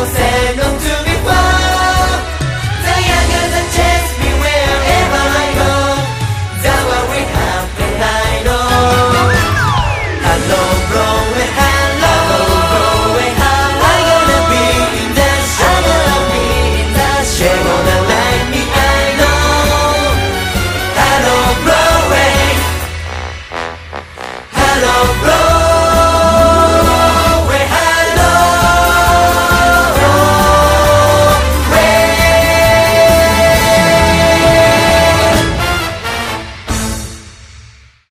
say not to be far. The younger that chase me wherever I go. That's what we have and I know. Hello, Broadway, hello, Broadway, hello. I'm gonna be in the show. I'm gonna be in the show. They're gonna like me, I know. Hello, Broadway. Hello, Broadway.